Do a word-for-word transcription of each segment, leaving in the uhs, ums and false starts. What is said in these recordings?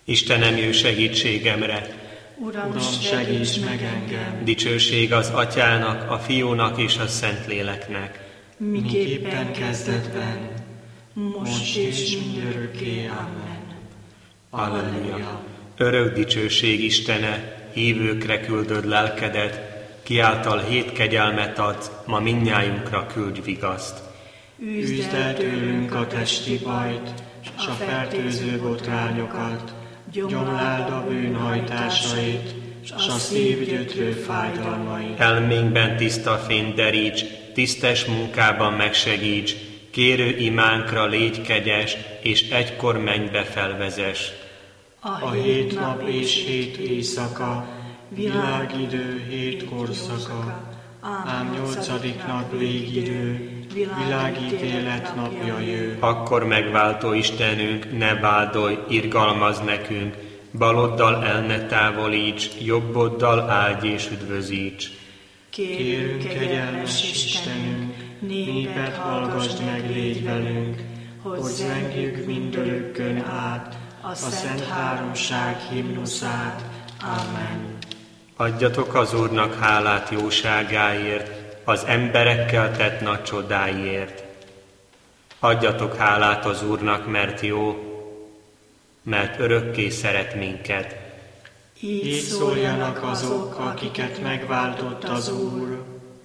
Istenem, jöjj segítségemre! Uram, segíts meg engem! Dicsőség az Atyának, a Fiúnak és a Szentléleknek. Miképpen kezdetben, most és mindörökké. Amen. Alleluja! Örök dicsőség Istene, hívőkre küldöd lelkedet, kiáltal hét kegyelmet adsz, ma mindnyájunkra küldj vigaszt. Üzd el tőlünk a testi bajt, s a fertőző botrányokat, gyomláld a bűnhajtásait, s a szív gyötrő fájdalmait. Elménkben tiszta fényt deríts, tisztes munkában megsegíts, kérő imánkra légy kegyes, és egykor mennybe felvezess. A hét nap és hét éjszaka, világidő hét korszaka, ám nyolcadik nap végidő, világítélet napja jő. Akkor megváltó Istenünk, ne vádolj, irgalmazz nekünk, baloddal el ne távolíts, jobboddal áldj és üdvözíts. Kérünk, kegyelmes Istenünk, népet hallgasd meg, légy velünk, hogy zengjük mindörökkön át a Szent Háromság himnuszát. Amen. Adjatok az Úrnak hálát jóságáért, az emberekkel tett nagy csodáiért. Adjatok hálát az Úrnak, mert jó, mert örökké szeret minket. Így szóljanak azok, akiket megváltott az Úr,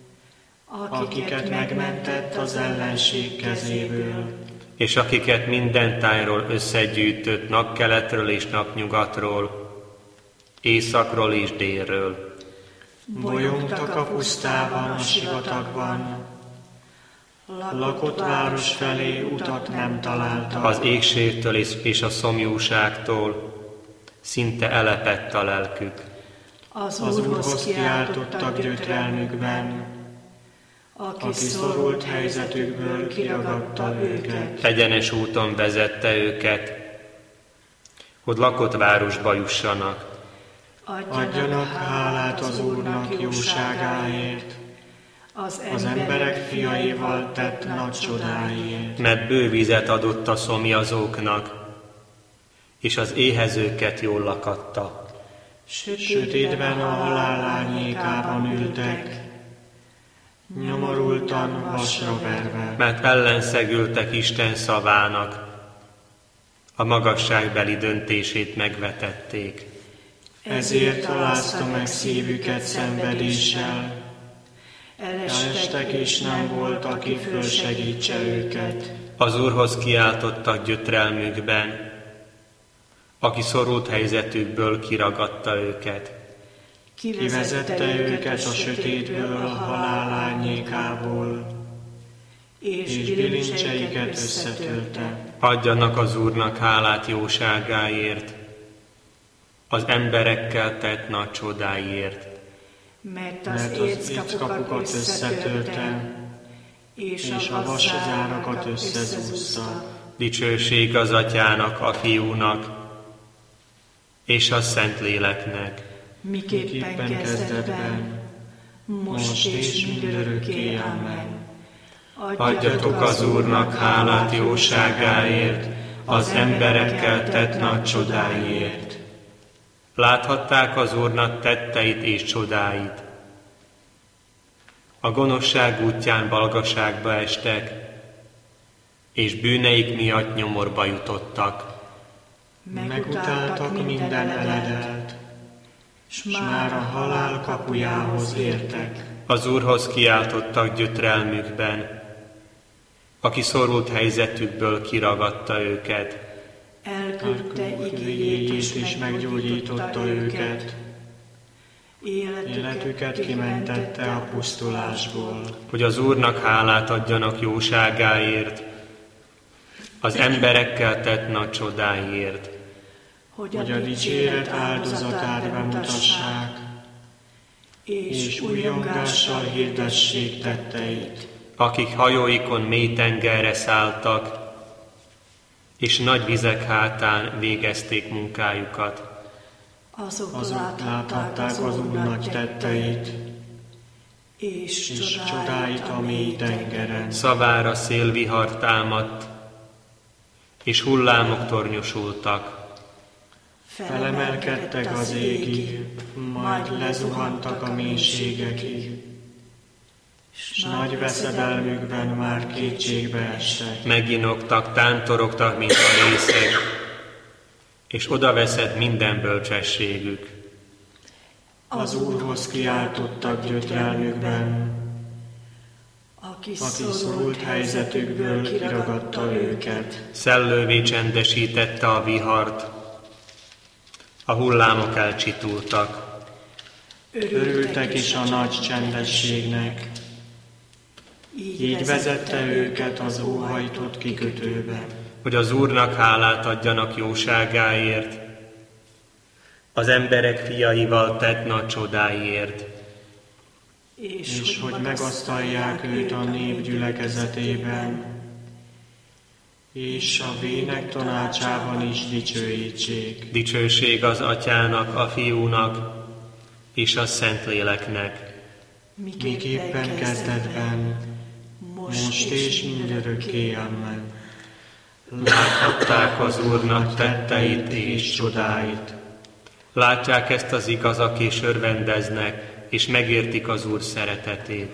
akiket megmentett az ellenség kezéből, és akiket minden tájról összegyűjtött, napkeletről és napnyugatról, északról és délről. Bolyongtak a pusztában, a sivatagban, lakott város felé utat nem találtak. Az éhségtől és a szomjúságtól szinte elepett a lelkük. Az Úrhoz kiáltottak gyötrelmükben, aki szorult helyzetükből kiragadta őket. Egyenes úton vezette őket, hogy lakott városba jussanak. Adjanak hálát az Úrnak jóságáért, az emberek fiaival tett nagy csodáiért. Mert bő vizet adott a szomjazóknak, és az éhezőket jól lakatta. Sötétben a halál árnyékában ültek, nyomorultan vasra verve. Mert ellenszegültek Isten szavának, a magasságbeli döntését megvetették. Ezért alázta meg szívüket szenvedéssel, elestek és nem volt, aki fölsegítse őket. Az Úrhoz kiáltottak gyötrelmükben, aki szorult helyzetükből kiragadta őket. Kivezette őket a sötétből, a halál árnyékából, és bilincseiket összetörte. Adjanak az Úrnak hálát jóságáért, az emberekkel tett nagy csodáiért. Mert az éckapukat összetörte, és a vaszárakat összezúzta. Dicsőség az Atyának, a Fiúnak, és a Szentléleknek. Miképpen kezdetben, most és mindörökké. Amen. Adjatok az Úrnak hálát jóságáért, az emberekkel tett nagy csodáiért. Láthatták az Úrnak tetteit és csodáit. A gonoszság útján balgaságba estek, és bűneik miatt nyomorba jutottak. Megutáltak minden eledelt, s már a halál kapujához értek. Az Úrhoz kiáltottak gyötrelmükben, aki szorult helyzetükből kiragadta őket. Elküldte igéjét és meggyógyította őket. Életüket kimentette a pusztulásból. Hogy az Úrnak hálát adjanak jóságáért, az emberekkel tett nagy csodáiért. Hogy a dicséret áldozatát bemutassák, és újjongással hirdessék tetteit. Akik hajóikon mély tengerre szálltak, és nagy vizek hátán végezték munkájukat. Azok, Azok láthatták az Úr nagy tetteit, és, és csodáit a mély tengeren. Szavára szélvihar támadt, és hullámok tornyosultak. Felemelkedtek az égig, majd lezuhantak a mélységekig, s nagy veszedelmükben már kétségbe estek. Meginoktak, tántorogtak, mint a részek, és odaveszett minden bölcsességük. Az Úrhoz kiáltottak gyötrelmükben, aki szorult helyzetükből kiragadta őket. Szellővé csendesítette a vihart, a hullámok elcsitultak. Örültek is a nagy csendességnek, így vezette őket az óhajtott kikötőbe. Hogy az Úrnak hálát adjanak jóságáért, az emberek fiaival tett nagy csodáiért. És, és hogy megasztalják őt a nép gyülekezetében, és a vének tanácsában is dicsőítsék. Dicsőség az Atyának, a Fiúnak és a Szentléleknek. Miképpen kezdetben, most és mindörökké, amen. Láthatták az Úrnak tetteit és csodáit. Látják ezt az igazak és örvendeznek, és megértik az Úr szeretetét.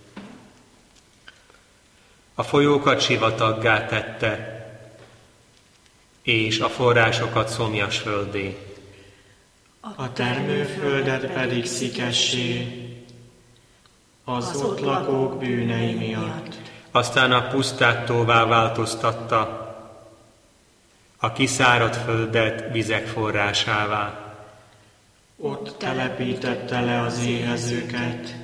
A folyókat sivataggá tette, és a forrásokat szomjas földé. A termőföldet pedig szikessé, az ott lakók bűnei miatt. Aztán a pusztát tóvá változtatta, a kiszáradt földet vizek forrásává. Ott telepítette le az éhezőket,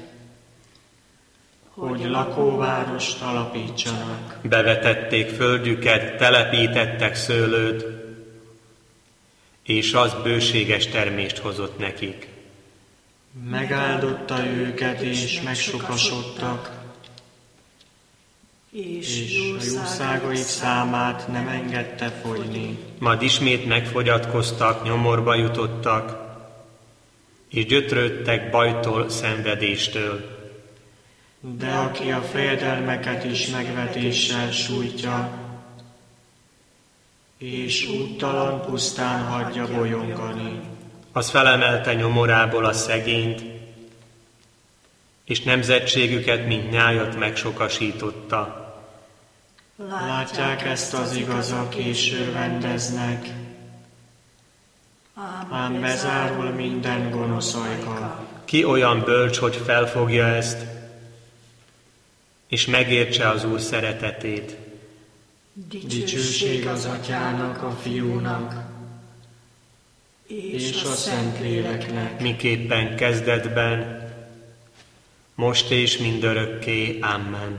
hogy lakóvárost alapítsanak. Bevetették földjüket, telepítettek szőlőt, és az bőséges termést hozott nekik. Megáldotta őket, és megsokasodtak, és a jószágaik számát nem engedte fogyni. Majd ismét megfogyatkoztak, nyomorba jutottak, és gyötrődtek bajtól, szenvedéstől. De aki a fejedelmeket is megvetéssel sújtja, és úttalan pusztán hagyja bolyongani, az felemelte nyomorából a szegényt, és nemzetségüket, mint nyájat megsokasította. Látják ezt az igazak, és örvendeznek, ám bezárul minden gonosz ajka. Ki olyan bölcs, hogy felfogja ezt, és megértse az Úr szeretetét? Dicsőség az Atyának, a Fiúnak, és a Szentléleknek. Miképpen kezdetben, most és mindörökké. Amen.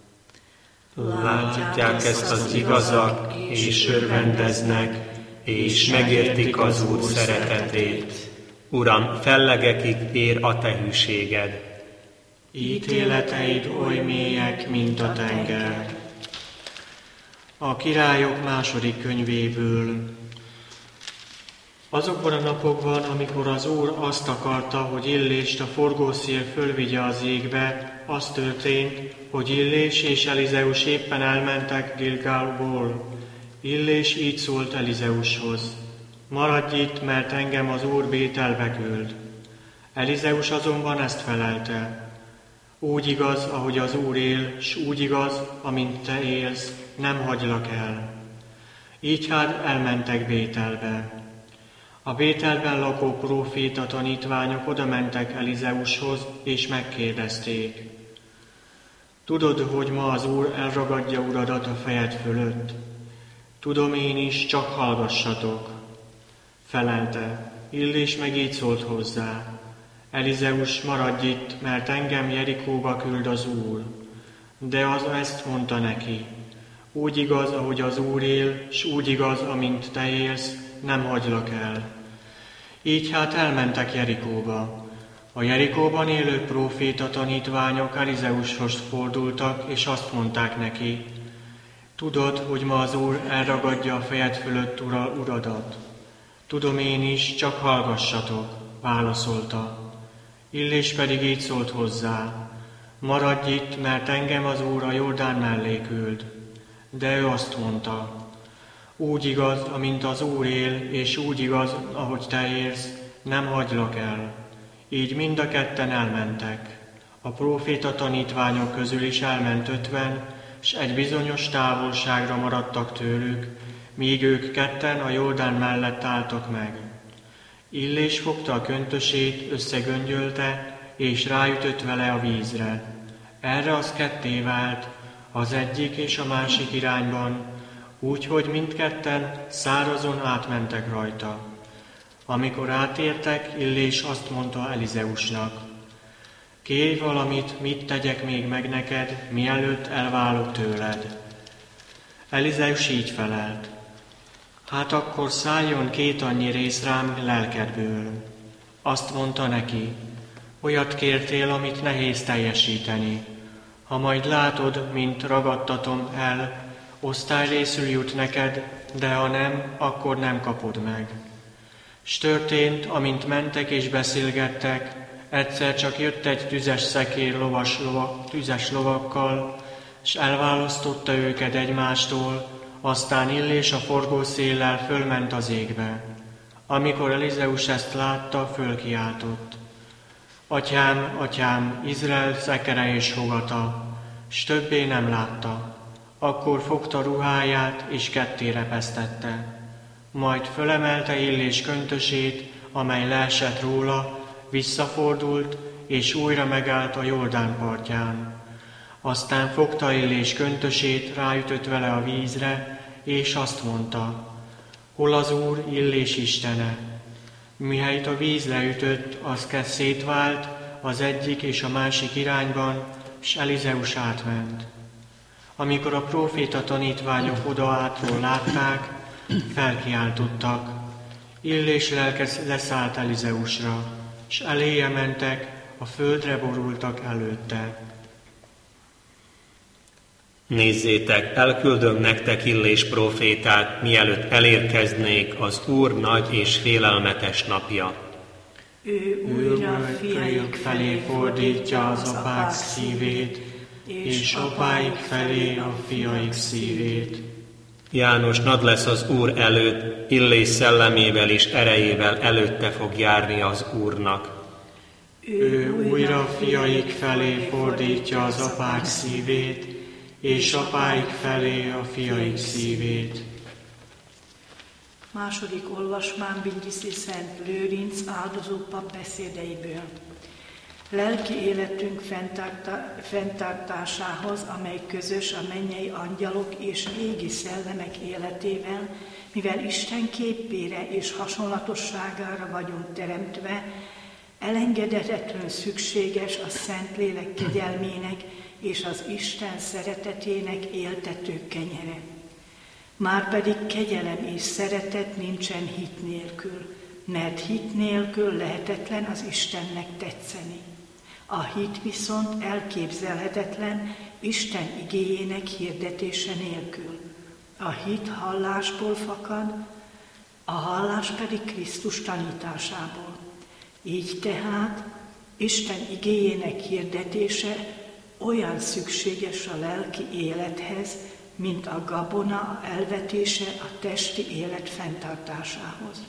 Látják ezt az igazak, és örvendeznek, és megértik az Úr szeretetét. Uram, fellegekig ér a te hűséged. Ítéleteid oly mélyek, mint a tenger. A Királyok második könyvéből. Azokban a napokban, amikor az Úr azt akarta, hogy Illést a forgószél fölvigye az égbe, az történt, hogy Illés és Elizeus éppen elmentek Gilgálból. Illés így szólt Elizeushoz: maradj itt, mert engem az Úr Bételbe küld. Elizeus azonban ezt felelte: úgy igaz, ahogy az Úr él, s úgy igaz, amint te élsz, nem hagylak el. Így hát elmentek Bételbe. A Bételben lakó próféta tanítványok odamentek Elizeushoz, és megkérdezték: tudod, hogy ma az Úr elragadja uradat a fejed fölött? Tudom én is, csak hallgassatok. Felelte. Illés meg így szólt hozzá: Elizeus, maradj itt, mert engem Jerikóba küld az Úr. De az ezt mondta neki: úgy igaz, ahogy az Úr él, s úgy igaz, amint te élsz, nem hagylak el. Így hát elmentek Jerikóba. A Jerikóban élő próféta tanítványok Elizeushoz fordultak, és azt mondták neki: tudod, hogy ma az Úr elragadja a fejed fölött ura, uradat. Tudom én is, csak hallgassatok, válaszolta. Illés pedig így szólt hozzá: maradj itt, mert engem az Úr a Jordán mellé küld. De ő azt mondta: Úgy igaz, amint az Úr él, és úgy igaz, ahogy te élsz, nem hagylak el. Így mind a ketten elmentek. A próféta tanítványok közül is elment ötven, s egy bizonyos távolságra maradtak tőlük, míg ők ketten a Jordán mellett álltak meg. Illés fogta a köntösét, összegöngyölte, és ráütött vele a vízre. Erre az ketté vált, az egyik és a másik irányban, úgyhogy mindketten szárazon átmentek rajta. Amikor átértek, Illés azt mondta Elizeusnak: kérj valamit, mit tegyek még meg neked, mielőtt elválok tőled. Elizeus így felelt: hát akkor szálljon két annyi rész rám lelkedből. Azt mondta neki: olyat kértél, amit nehéz teljesíteni. Ha majd látod, mint ragadtatom el, osztályrészül jut neked, de ha nem, akkor nem kapod meg. S történt, amint mentek és beszélgettek, egyszer csak jött egy tüzes szekér lovas lova, tüzes lovakkal, s elválasztotta őket egymástól, aztán Illés a forgószéllel fölment az égbe. Amikor Elizeus ezt látta, fölkiáltott: atyám, atyám, Izrael szekere és fogata, s többé nem látta. Akkor fogta ruháját, és ketté repesztette. Majd fölemelte Illés köntösét, amely leesett róla, visszafordult, és újra megállt a Jordán partján. Aztán fogta Illés köntösét, ráütött vele a vízre, és azt mondta: hol az Úr, Illés istene? Mihelyt a víz leütött, az kezd szétvált az egyik és a másik irányban, s Elizeus átment. Amikor a próféta tanítványok odaátról látták, felkiáltottak. Illés lelke leszállt Elizeusra, s eléje mentek, a földre borultak előtte. Nézzétek, elküldöm nektek Illés prófétát, mielőtt elérkeznék az Úr nagy és félelmetes napja. Ő újra fiaik felé fordítja az apák szívét, és apáik felé a fiaik szívét. János nagy lesz az Úr előtt, Illés szellemével és erejével előtte fog járni az Úrnak. Ő újra fiaik felé fordítja az apák szívét, és apáik felé a fiaik szívét. Második olvasmány Brindisi Szent Lőrinc áldozópap beszédeiből. Lelki életünk fenntartásához, amely közös a mennyei angyalok és égi szellemek életével, mivel Isten képére és hasonlatosságára vagyunk teremtve, elengedhetetlenül szükséges a Szentlélek kegyelmének és az Isten szeretetének éltető kenyere. Márpedig kegyelem és szeretet nincsen hit nélkül, mert hit nélkül lehetetlen az Istennek tetszeni. A hit viszont elképzelhetetlen Isten igéjének hirdetése nélkül. A hit hallásból fakad, a hallás pedig Krisztus tanításából. Így tehát Isten igéjének hirdetése olyan szükséges a lelki élethez, mint a gabona elvetése a testi élet fenntartásához.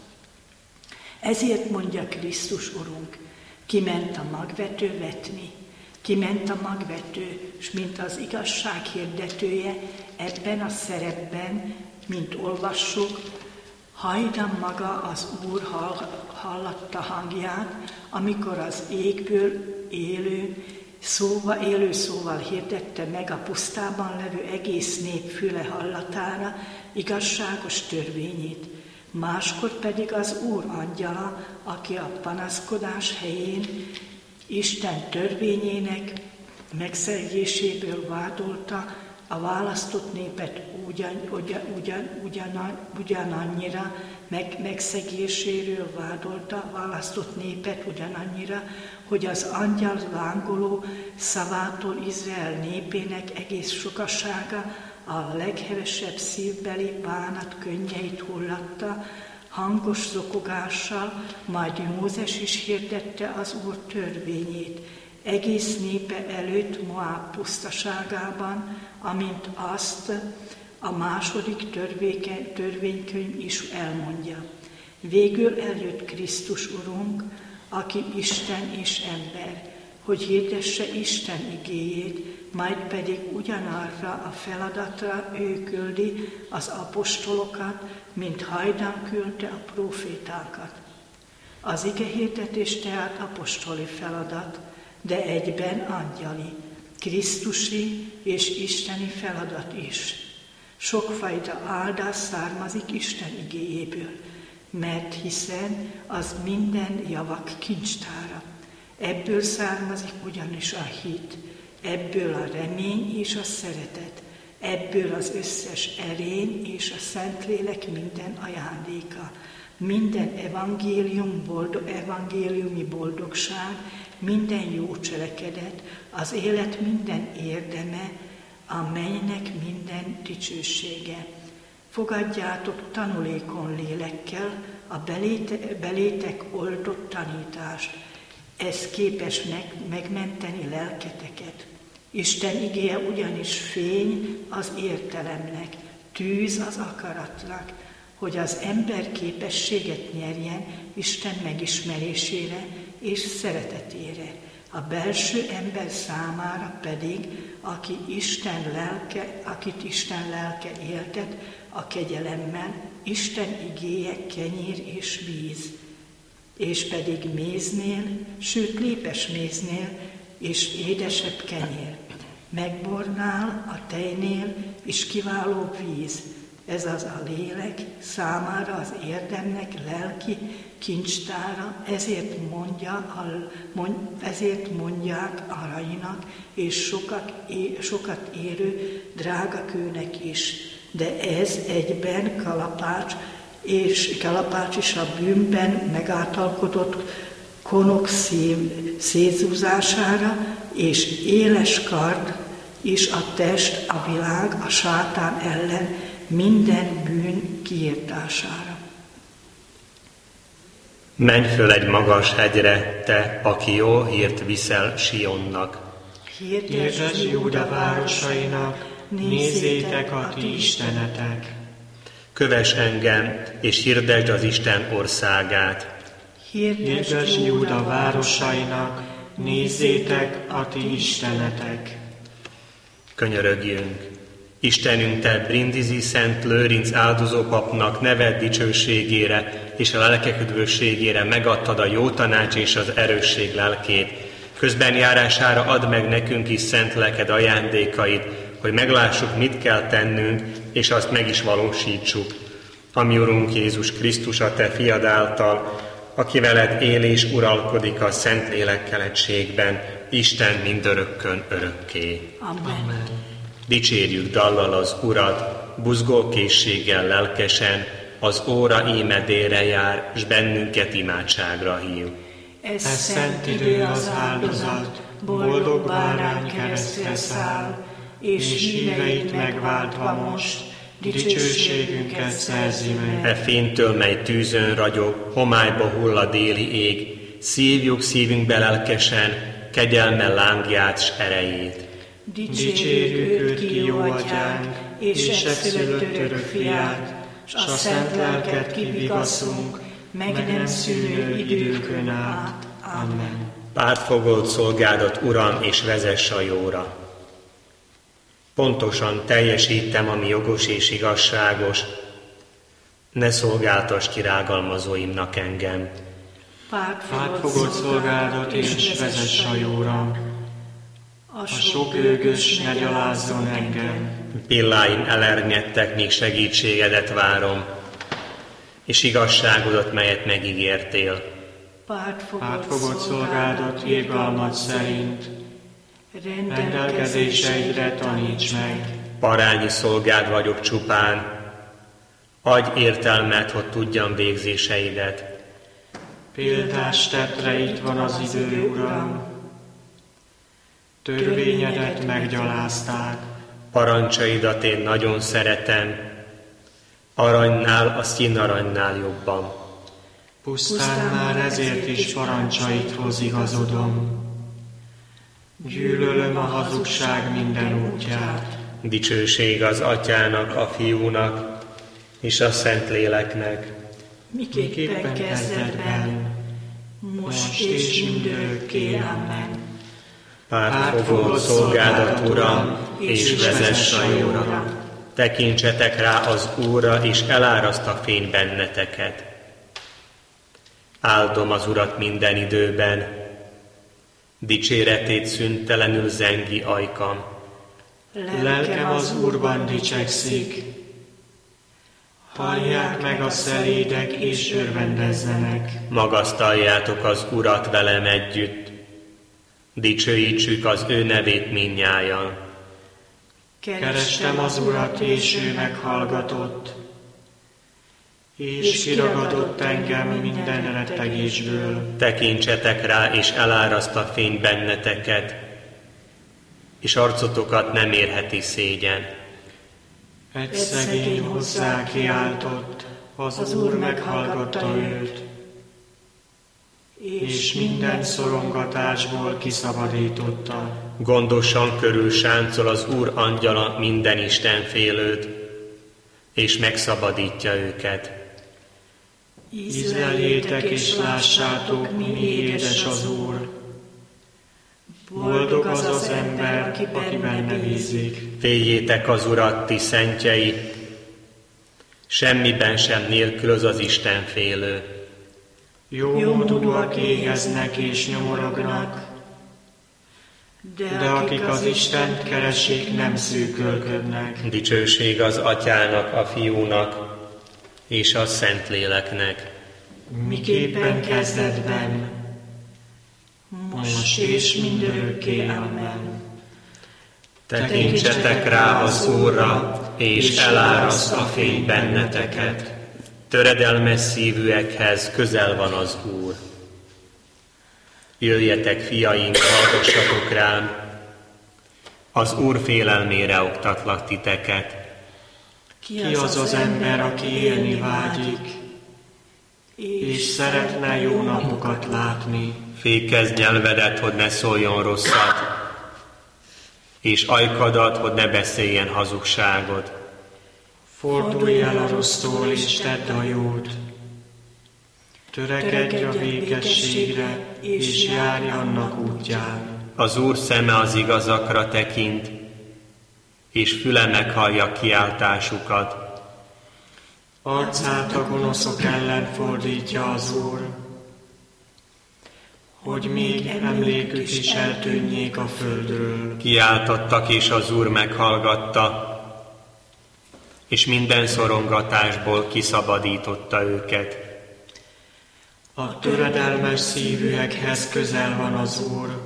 Ezért mondja Krisztus Urunk: kiment a magvető vetni, kiment a magvető, s mint az igazság hirdetője ebben a szerepben, mint olvassuk, hajdan maga az Úr hallatta hangját, amikor az égből élő, szóval, élő szóval hirdette meg a pusztában levő egész nép füle hallatára igazságos törvényét. Máskor pedig az Úr angyala, aki a panaszkodás helyén Isten törvényének megszegéséből vádolta a választott népet ugyan, ugyan, ugyan, ugyan, ugyanannyira, meg, megszegéséről vádolta a választott népet ugyanannyira, hogy az angyal lángoló szavától Izrael népének egész sokasága a leghevesebb szívbeli bánat könnyeit hullatta, hangos zokogással, majd Mózes is hirdette az Úr törvényét, egész népe előtt Moáb pusztaságában, amint azt A második törvénykönyv is elmondja. Végül eljött Krisztus Urunk, aki Isten és ember, hogy hirdesse Isten igéjét, majd pedig ugyanarra a feladatra ő küldi az apostolokat, mint hajdan küldte a prófétákat. Az igehirdetés tehát apostoli feladat, de egyben angyali, krisztusi és isteni feladat is. Sokfajta áldás származik Isten igéjéből, mert hiszen az minden javak kincstára. Ebből származik ugyanis a hit, ebből a remény és a szeretet, ebből az összes erény és a Szentlélek minden ajándéka, minden evangélium, boldog, evangéliumi boldogság, minden jó cselekedet, az élet minden érdeme, a mennynek minden dicsősége. Fogadjátok tanulékony lélekkel a beléte, belétek oldott tanítást, ez képes meg, megmenteni lelketeket. Isten igéje ugyanis fény az értelemnek, tűz az akaratnak, hogy az ember képességet nyerjen Isten megismerésére és szeretetére. A belső ember számára pedig, aki Isten lelke, akit Isten lelke éltet, a kegyelemmel, Isten igéje kenyér és víz, és pedig méznél, sőt lépes méznél, és édesebb kenyér, megbornál a tejnél, és kiváló víz. Ez az a lélek számára az érdemnek lelki kincstára, ezért, mondja, mond, ezért mondják aranynak, és sokat, sokat érő drágakőnek is. De ez egyben kalapács, és kalapács is a bűnben megáltalkodott konok szétzúzására, és éles kard is a test, a világ, a sátán ellen minden bűn kiirtására. Menj föl egy magas hegyre, te, aki jó hírt viszel Sionnak. Hirdesd Júda városainak, nézzétek a ti istenetek. Kövess engem, és hirdesd az Isten országát. Hirdesd Júda városainak, nézzétek a ti istenetek. Könyörögjünk! Istenünk, te Brindisi Szent Lőrinc áldozópapnak neved dicsőségére és a lelkek üdvösségére megadtad a jó tanács és az erősség lelkét. Közben járására add meg nekünk is szent lelked ajándékait, hogy meglássuk, mit kell tennünk, és azt meg is valósítsuk. Ami Urunk Jézus Krisztus, a te fiad által, aki veled él és uralkodik a szent lélekkel egységben, Isten mindörökkön örökké. Amen. Dicsérjük dallal az Urat, buzgó készséggel lelkesen, az óra íme délre jár, s bennünket imádságra hív. Ez szent idő az áldozat, boldog bárány keresztre száll, és híveit megváltva most, dicsőségünket szerzi meg. E fénytől, mely tűzön ragyog, homályba hull a déli ég, szívjuk szívünkbe lelkesen, kegyelme lángját s erejét. Dicsérjük őt ki jó atyánk, és egyszülött örök fiát, s a szent lelket kivigaszunk, meg nem szűnő időkön át. Amen. Pártfogolt szolgádat, Uram, és vezess a jóra. Pontosan teljesítem, ami jogos és igazságos, ne szolgáltass ki rágalmazóimnak engem. Pártfogolt szolgádat, és vezess a jóra. A sok őgös ne gyalázzon engem. Pilláim elernyedtek, míg segítségedet várom, és igazságodat, melyet megígértél. Pártfogolt szolgádat irgalmad szerint, rendelkezéseidre taníts meg. Parányi szolgád vagyok csupán, adj értelmet, hogy tudjam végzéseidet. Példást tettre itt van az idő, Uram, törvényedet meggyalázták. Parancsaidat én nagyon szeretem, aranynál, a színaranynál jobban. Pusztán már ezért is parancsaidhoz igazodom. Gyűlölöm a hazugság minden útját. Dicsőség az Atyának, a Fiúnak és a Szentléleknek. Miképpen kezdetben, most és mindörökké. Amen. Pártfogó szolgádat, Uram, és vezess a jóra. Tekintsetek rá az Úrra, és eláraszt a fény benneteket. Áldom az Urat minden időben, dicséretét szüntelenül zengi ajkam. Lelkem az Úrban dicsekszik, hallják meg a szelédek és örvendezzenek. Magasztaljátok az Urat velem együtt, dicsőítsük az ő nevét mindnyájan. Kerestem az Urat, és ő meghallgatott, és kiragadott engem minden rettegésből. Tekintsetek rá, és eláraszt a fény benneteket, és arcotokat nem érheti szégyen. Egy szegény hozzá kiáltott, az Úr meghallgatta őt, és minden szorongatásból kiszabadította. Gondosan körül sáncol az Úr angyala minden istenfélőt, és megszabadítja őket. Ízleljétek és lássátok, mi édes az Úr. Boldog az az ember, aki benne bízik. Féljétek az Urat, ti szentjei, semmiben sem nélkülöz az istenfélő. Jó módúak éheznek és nyomorognak, de akik az Istent keresik, nem szűkölködnek. Dicsőség az Atyának, a Fiúnak és a Szentléleknek. Miképpen kezdetben, most és mindörökké. Amen. Tekintsetek rá az Úrra, és eláraszt a fény benneteket. Töredelmes szívűekhez közel van az Úr. Jöjjetek, fiaink, hallgassatok rám, az Úr félelmére oktatlak titeket. Ki az az ember, aki élni vágyik, és szeretne jó napokat látni? Fékezd nyelvedet, hogy ne szóljon rosszat, és ajkadat, hogy ne beszéljen hazugságot. Fordulj el a rossztól, és tedd a jót. Törekedj a békességre, és járj annak útján. Az Úr szeme az igazakra tekint, és füle meghallja kiáltásukat. Arcát a gonoszok ellen fordítja az Úr, hogy még emlékük is eltűnjék a földről. Kiáltottak, és az Úr meghallgatta, és minden szorongatásból kiszabadította őket. A töredelmes szívűekhez közel van az Úr,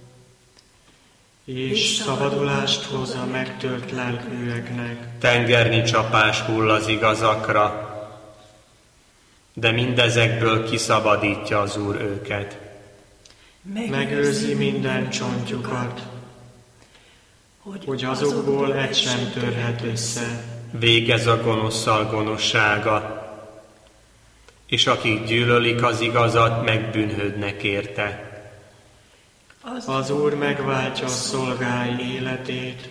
és szabadulást hoz a megtört lelkűeknek. Tengernyi csapás hull az igazakra, de mindezekből kiszabadítja az Úr őket. Megőrzi minden csontjukat, hogy azokból egy sem törhet össze. Végez a gonoszszal gonoszsága, és akik gyűlölik az igazat, megbűnhődnek érte. Az Úr megváltja a szolgái életét,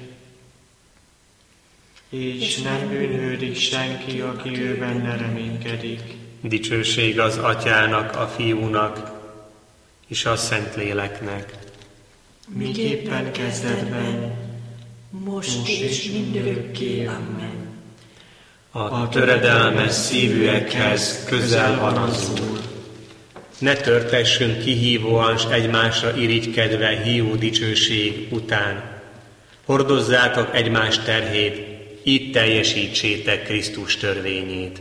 és nem bűnhődik senki, aki ő benne reménykedik. Dicsőség az Atyának, a Fiúnak és a Szentléleknek. Miképpen kezdetben, most és mindörökké. Amen. A töredelmes szívűekhez közel van az Úr. Ne törtessünk kihívóan s egymásra irigykedve hiú dicsőség után. Hordozzátok egymás terhét, így teljesítsétek Krisztus törvényét.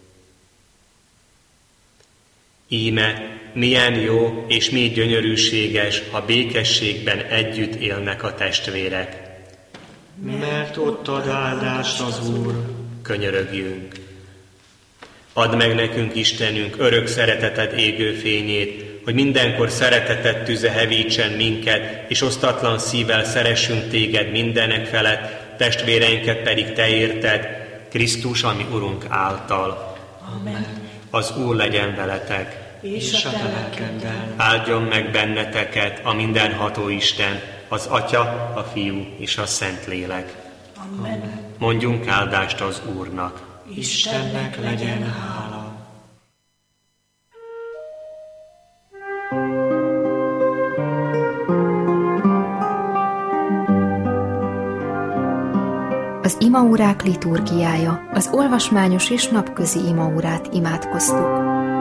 Íme, milyen jó és mi gyönyörűséges, ha békességben együtt élnek a testvérek. Mert ott ad áldást az Úr. Könyörögjünk. Add meg nekünk, Istenünk, örök szereteted égő fényét, hogy mindenkor szereteted tüze hevítsen minket, és osztatlan szívvel szeressünk téged mindenek felett, testvéreinket pedig te érted, Krisztus, ami Urunk által. Amen. Az Úr legyen veletek. És a te lelkeddel. Áldjon meg benneteket a mindenható Isten, az Atya, a Fiú és a Szentlélek. Amen. Mondjunk áldást az Úrnak. Istennek legyen hála. Az imaórák liturgiája, az olvasmányos és napközi imaórát imádkoztuk.